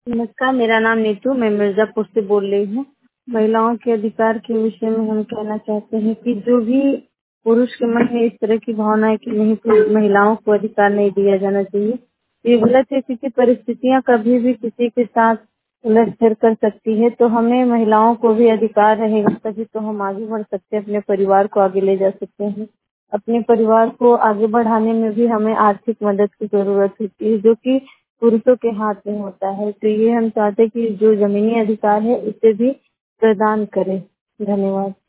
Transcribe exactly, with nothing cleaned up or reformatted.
नमस्कार, मेरा नाम नीतू, मैं मिर्ज़ापुर से बोल रही हूँ। महिलाओं के अधिकार के विषय में हम कहना चाहते हैं कि जो भी पुरुष के मन में इस तरह की भावना है कि नहीं, तो महिलाओं को अधिकार नहीं दिया जाना चाहिए, ये गलत है, क्योंकि परिस्थितियाँ कभी भी किसी के साथ उलट-फेर कर सकती है। तो हमें महिलाओं को भी अधिकार रहेगा, तभी तो हम आगे बढ़ सकते हैं, अपने परिवार को आगे ले जा सकते हैं। अपने परिवार को आगे बढ़ाने में भी हमें आर्थिक मदद की ज़रूरत होती है, जो कि पुरुषों के हाथ में होता है। तो ये हम चाहते हैं कि जो ज़मीनी अधिकार है, उसे भी प्रदान करें। धन्यवाद।